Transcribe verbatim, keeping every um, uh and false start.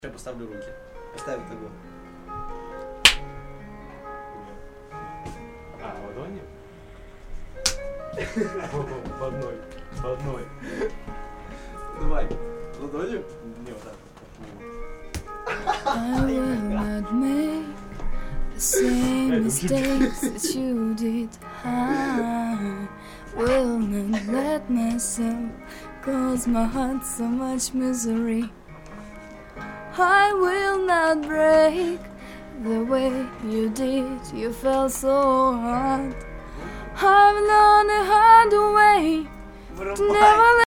Я поставлю руки. Поставь того. А, ладони? В одной. В одной. Давай. Ладонью? Не, вот так. I will not make the same mistakes that you did. I will not let myself cause my heart so much misery. I will not break the way you did. You fell so hard. I've learned a hard way to never let